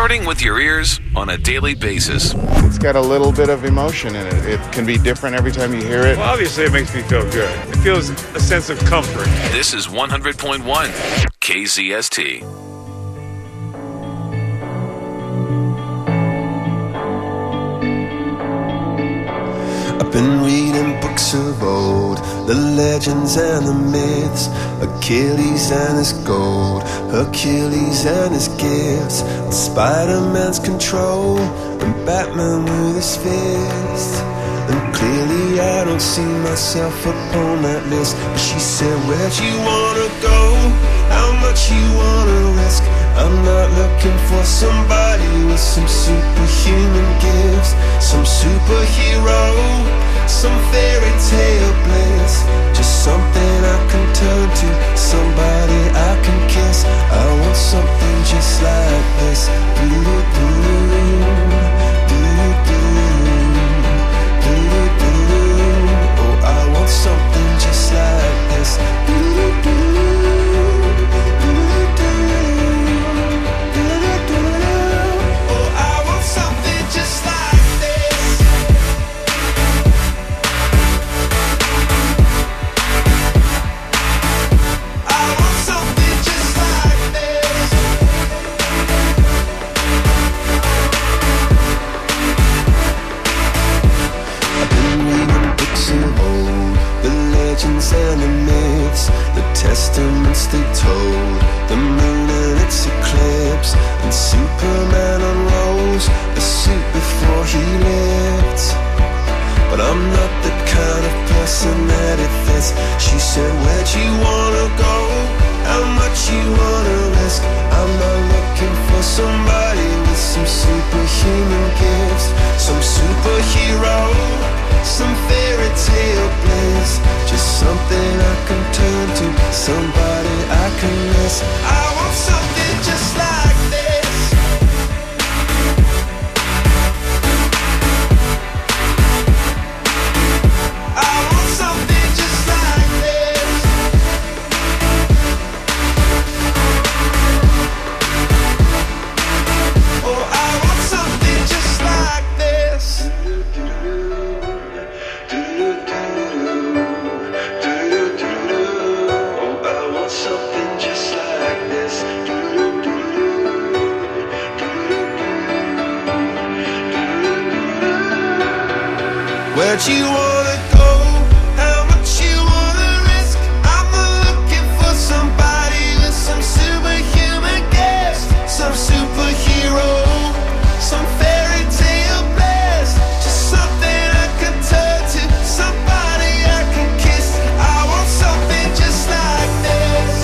Starting with your ears on a daily basis. It's got a little bit of emotion in it. It can be different every time you hear it. Well, obviously it makes me feel good. It feels a sense of comfort. This is 100.1 KZST. I've been reading books of old, the legends and the myths, Achilles and his gold, Hercules and his gifts, and Spider-Man's control, and Batman with his fist. And clearly I don't see myself upon that list. But she said, where'd you wanna go? How much you wanna risk? I'm not looking for somebody with some superhuman gifts, some superhero, some fairy tale bliss. Just something I can turn to, somebody I can kiss. I want something just like this. Oh, I want something just like this. And the myths, the testaments they told, the moon and its eclipse, and Superman unrolls a suit before he lived. But I'm not the kind of person that it fits. She said, where'd you wanna go? How much you wanna risk? I'm not looking for somebody with some superhuman gifts, some superhero, some fairy tale bliss. Just something I can turn to, somebody I can miss. I want something just like this. I want something just like this. Oh, I want something just like this. Where'd you wanna go? How much you wanna risk? I'm not looking for somebody with some superhuman gifts, some superhero, some fairy tale bliss. Just something I can turn to, somebody I can kiss. I want something just like this.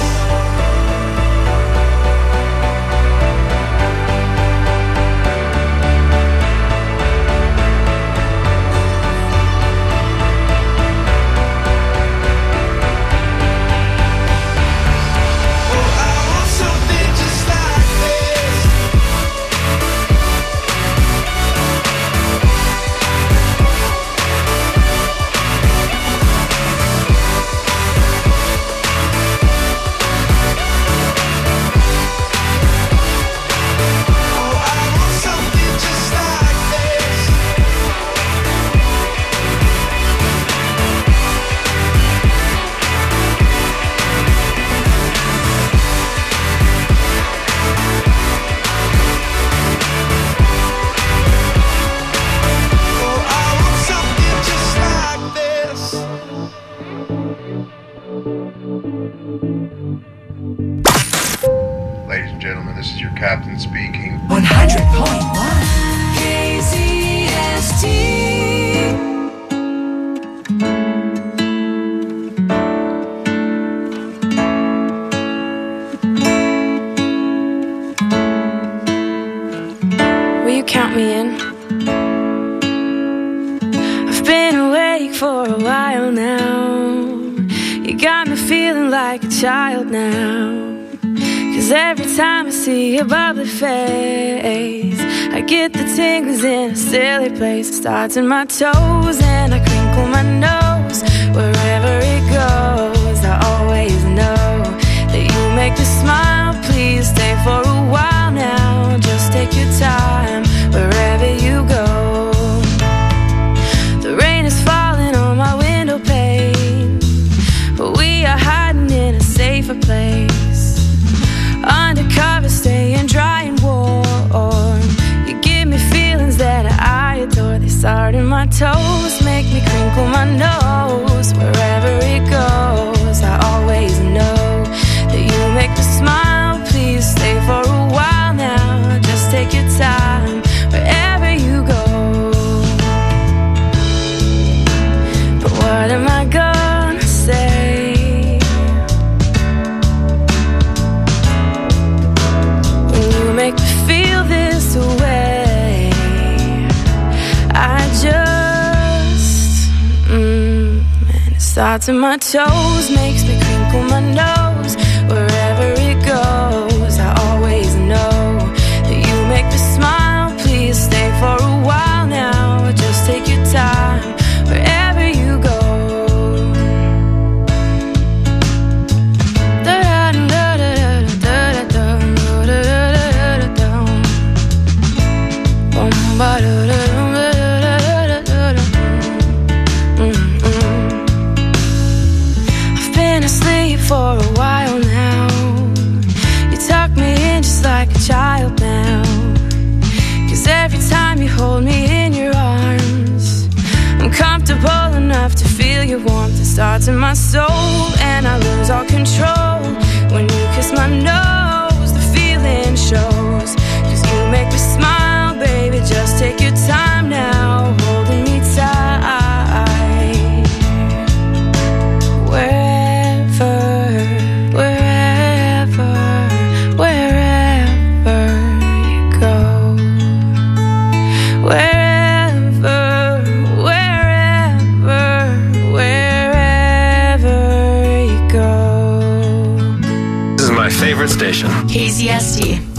Ladies and gentlemen, this is your captain speaking. 100.1 KZST. Will you count me in? I've been awake for a while now. You got me feeling like a child now. 'Cause every time I see your bubbly face, I get the tingles in a silly place. It starts in my toes and I crinkle my nose. Wherever it goes, I always know that you make me smile. Please stay for a while now. Just take your time. my toes, make me crinkle my nose. Wherever it goes, I always know that you make me smile. Please stay for a while now, just take your time wherever you go. But what am I gonna say when you make me feel this way? I just and it starts in my toes, makes me crinkle my nose. Wherever it goes, I always know that you make me smile. Please stay for a while now, just take your time wherever you go. I've been asleep for a while now. You tuck me in just like a child now. 'Cause every time you hold me in your arms, I'm comfortable enough to feel your warmth. It starts in my soul and I lose all control. When you kiss my nose, the feeling shows. 'Cause you make me smile, baby, just take your time now, holding me tight. Wherever, wherever, wherever you go. Wherever, wherever, wherever you go. This is my favorite station. KZST.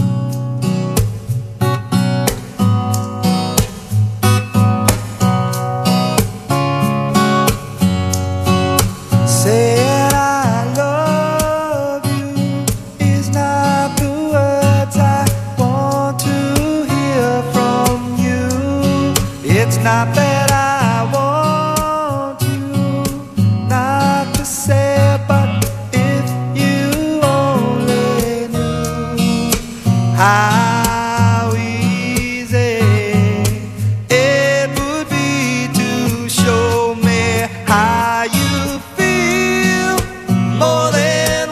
Said I love you is not the words I want to hear from you. It's not that I want you not to say, but if you only knew how easy it would be to show me how you feel. More than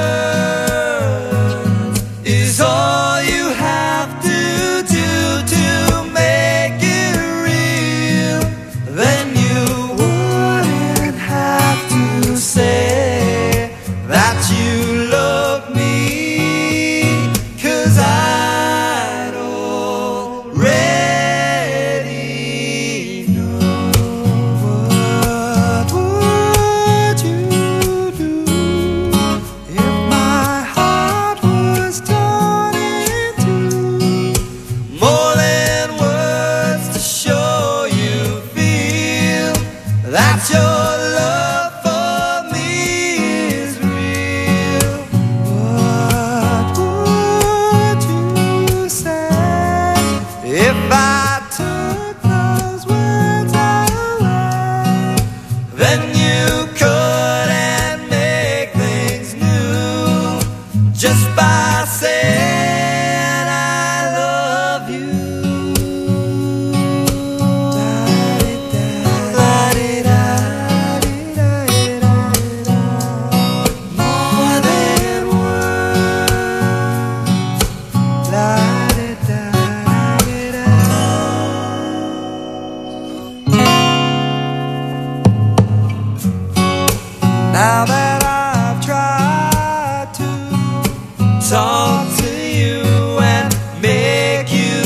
words is all you have to do to make it real. Then you wouldn't have to say that you love me, 'cause I'd already know. What would you do if my heart was torn in two? More than words to show you feel that your love for me is real. What would you say if I took those words away? Then you couldn't make things new just by saying I love you. More than words. Now that I've tried to talk to you and make you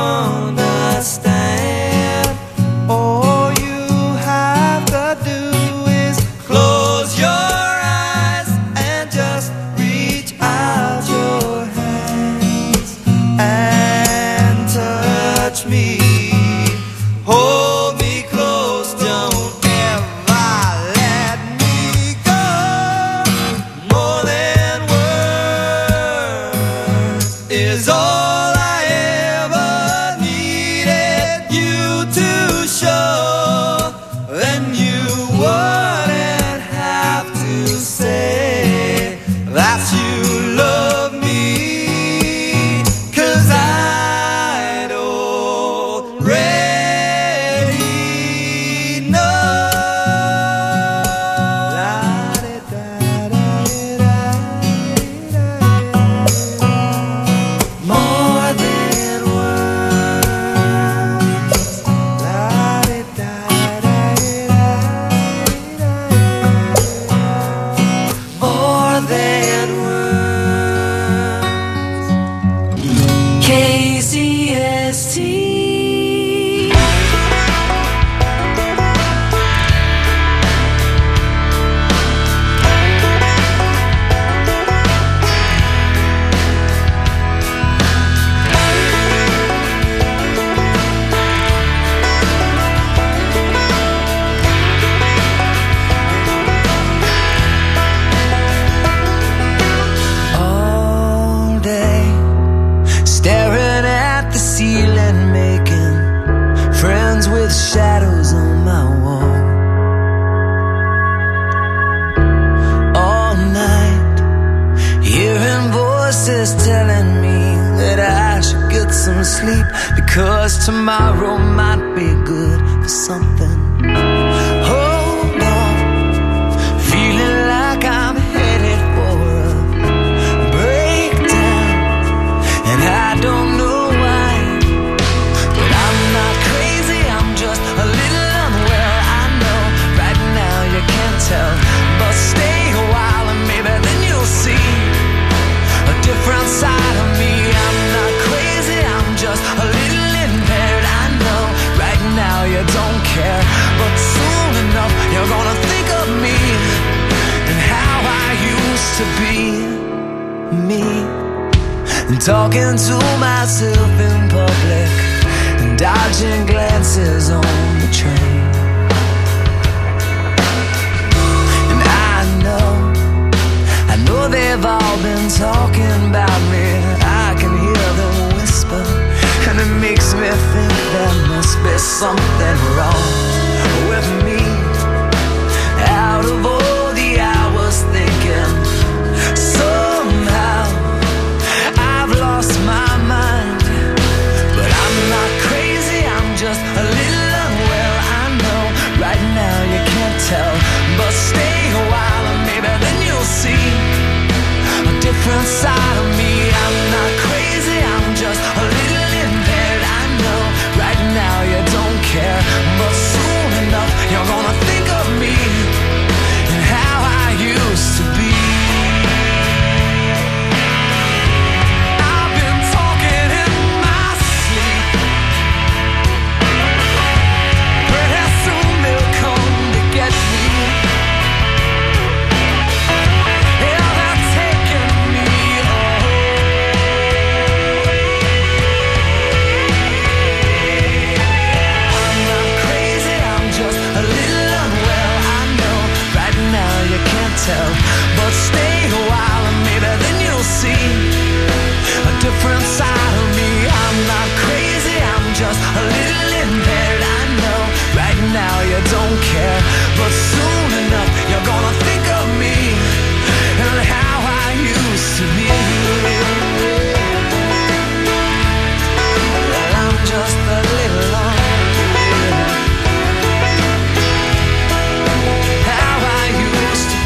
understand, all you have to do is close your eyes and just reach out your hands and touch me. Hold me close, don't ever let me go. is telling me that I should get some sleep, because tomorrow might be good for something. Hold on, feeling like I'm headed for a breakdown, and I don't know why, but I'm not crazy, I'm just a little unwell. I know right now you can't tell, but stay a while and maybe then you'll see a different side of me. I'm not crazy, I'm just a little impaired. I know right now you don't care, but soon enough you're gonna think of me and how I used to be me, and talking to myself in public and dodging glances on the train. And I know they've all been talking about me. I can hear them whisper, and it makes me think there must be something wrong with me. Out of all the hours thinking, somehow I've lost my mind. But I'm not crazy, I'm just a little unwell. I know right now you can't tell, but stay a while and maybe then you'll see a different side of me. I'm not crazy, I'm just a little impaired. I know right now you don't care, but soon enough you're gonna think of me and how I used to be. I've been talking in my sleep, pretty soon they'll come to get me. Yeah, they're taking me away. I'm not crazy, I'm just a little unwell. I know right now you can't tell, but stay a while and maybe then you'll see a different side of me. I'm not crazy, I'm just a little impaired. I know right now you don't care, but soon enough you're gonna think of me and how I used to be. Well, I'm just a little unreal, how I used to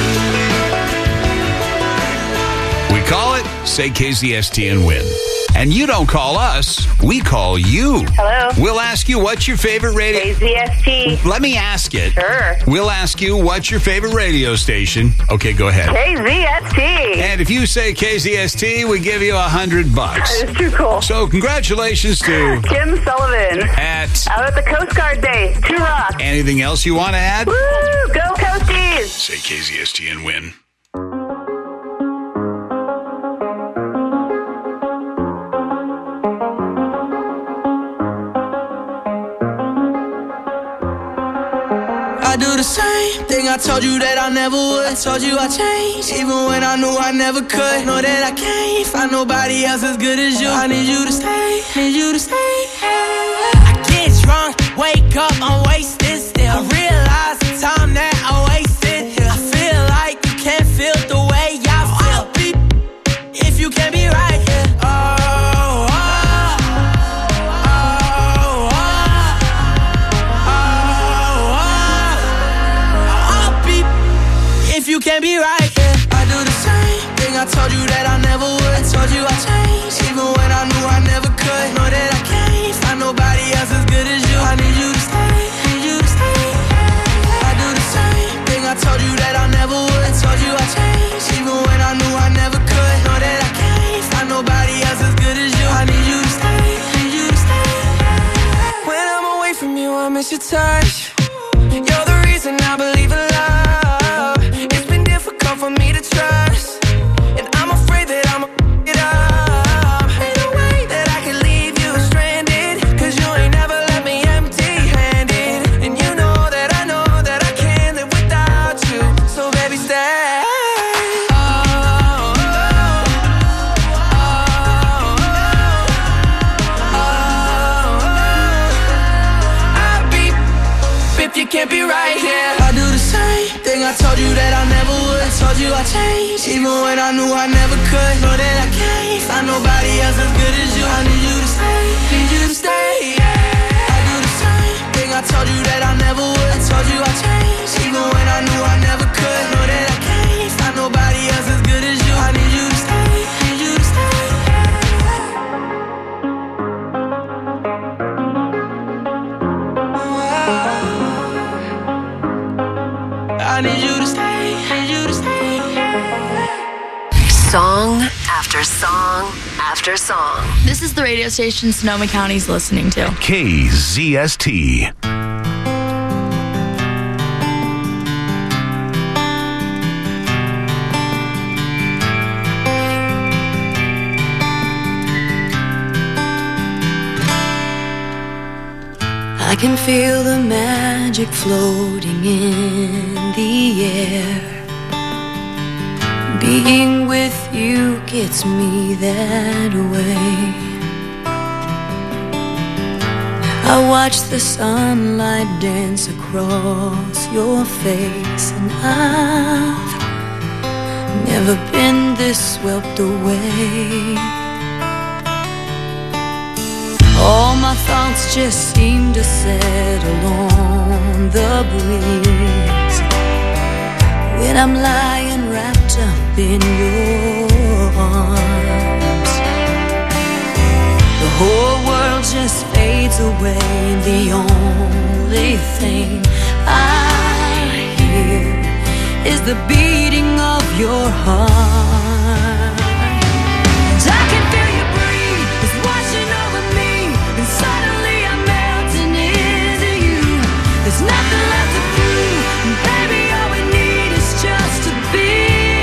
be. We call it Say KZST and Win. And you don't call us, we call you. Hello. We'll ask you, what's your favorite radio? KZST. Let me ask it. Sure. We'll ask you, what's your favorite radio station? Okay, go ahead. KZST. And if you say KZST, we give you $100. It's too cool. So congratulations to Kim Sullivan. Out at the Coast Guard Base. 2 Rock. Anything else you want to add? Woo! Go Coasties. Say KZST and Win. I do the same thing I told you that I never would. I told you I changed, even when I knew I never could. Know that I can't find nobody else as good as you. I need you to stay, need you to stay. I get drunk, wake up, I'm wasted still. I realize the time that I wasted here. I feel like you can't feel the way I feel. If you can't be right here. If you can't be right, yeah. I do the same thing I told you that I never would. I told you I changed, even when I knew I never could. Know that I can't find nobody else as good as you. I need you to stay, need you to stay. I do the same thing I told you that I never would. I told you I changed, even when I knew I never could. Know that I can't find nobody else as good as you. I need you to stay, need you to stay. When I'm away from you, I miss your touch. You're the reason I believe in love. For me to trust, and I'm afraid that I'm it up. Ain't no way that I can leave you stranded, 'cause you ain't never let me empty-handed. And you know that I can't live without you. So baby, stay. I told you that I never would. I told you I changed, even when I knew I never could. Know that I can't find nobody else as good as you. I need you to stay, need you to stay. I do the same thing. I told you that I never would. I told you I changed, even when I knew I never could. Know that I can't find nobody else as good as you. I need you to stay, need you to stay. I need you to stay, need you to stay. Song after song after song. This is the radio station Sonoma County's listening to. KZST. I can feel the magic floating in the air. Being with you gets me that way. I watch the sunlight dance across your face, and I've never been this swept away. All my thoughts just seem to settle on the breeze when I'm lying wrapped up in your arms. The whole world just fades away, and the only thing I hear is the beating of your heart. And I can feel you breathe, it's washing over me, and suddenly I'm melting into you. There's nothing left to prove, and baby, all we need is just to be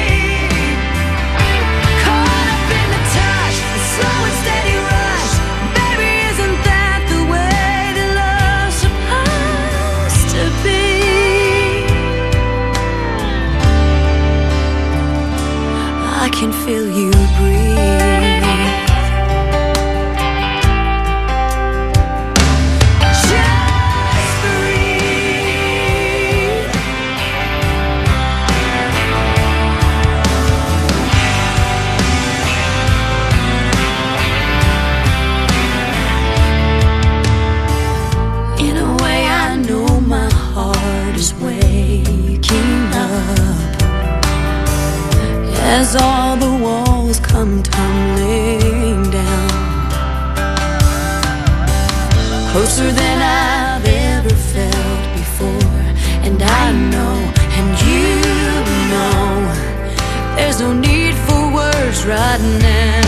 caught up in the touch, the slow and steady rush. Baby, isn't that the way that love's supposed to be? I can feel you breathe. As all the walls come tumbling down, closer than I've ever felt before. And I know, and you know, there's no need for words right now.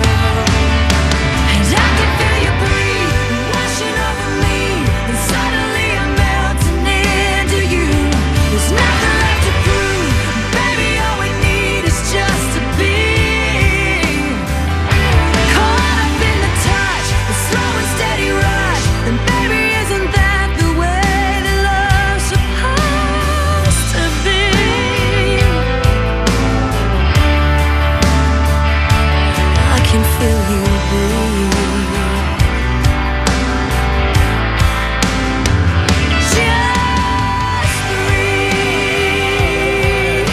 And I can feel you breathe, washing over me, and suddenly I'm melting into you. There's nothing left to prove, baby, all we need is just to be caught up in the touch, the slow and steady rush. And baby, isn't that the way that love's supposed to be? I can feel you breathe. Just breathe.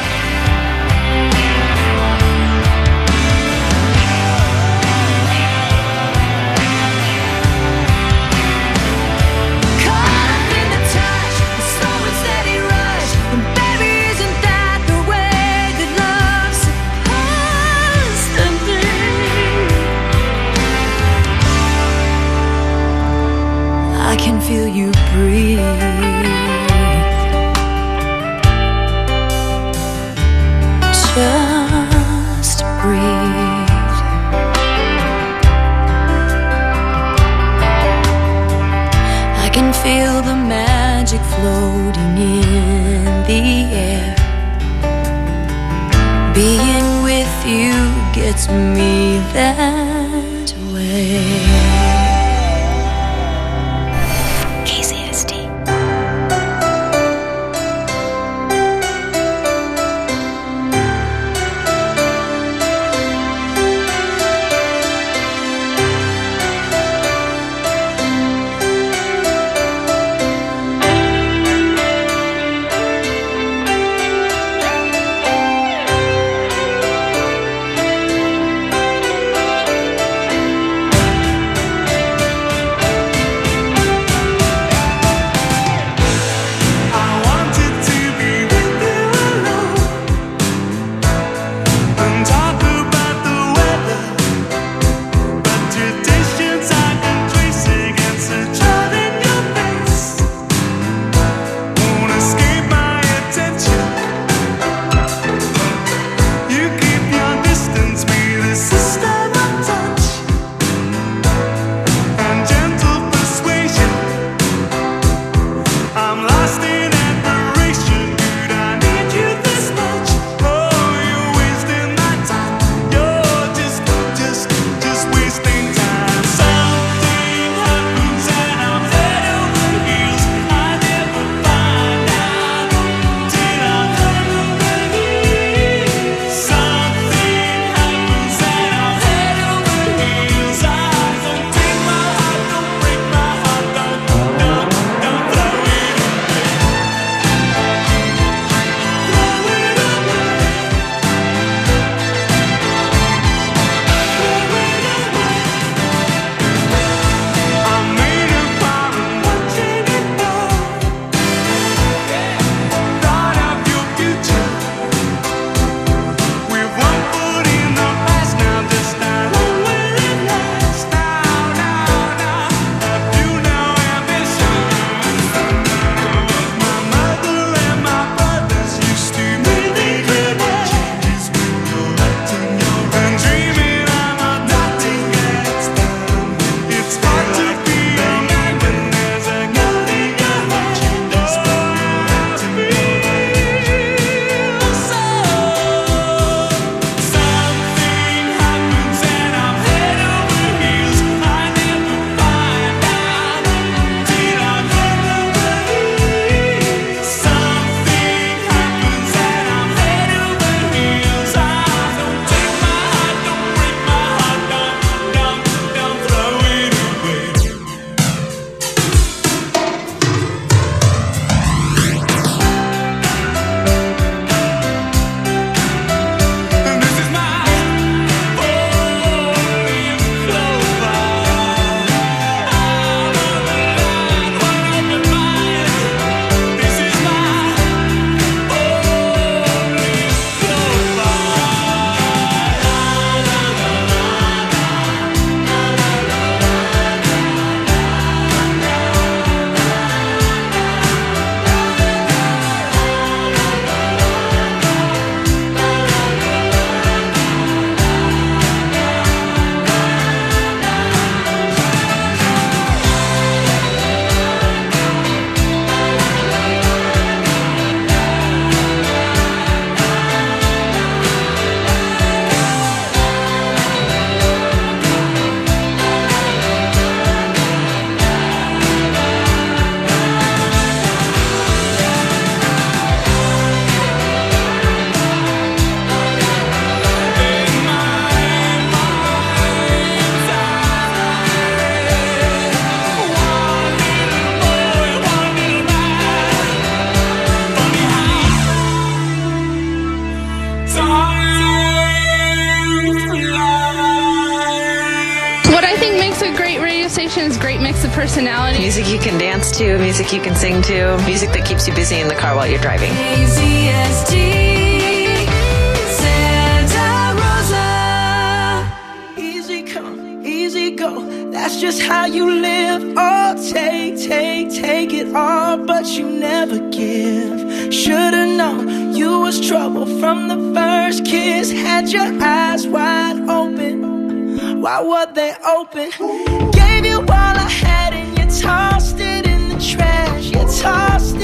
Caught up in the touch, the slow and steady rush. And baby, isn't that the way that love's supposed to be? I can feel you breathe. Just breathe. I can feel the magic floating in the air. Being with you gets me that way. KZST. station's great mix of personality. Music you can dance to, music you can sing to, music that keeps you busy in the car while you're driving. KZST, Santa Rosa. Easy come, easy go. That's just how you live. Oh, take it all, but you never give. Should've known you was trouble from the first kiss. Had your eyes wide open. Why were they open? Gave you all I had and you tossed it in the trash. You tossed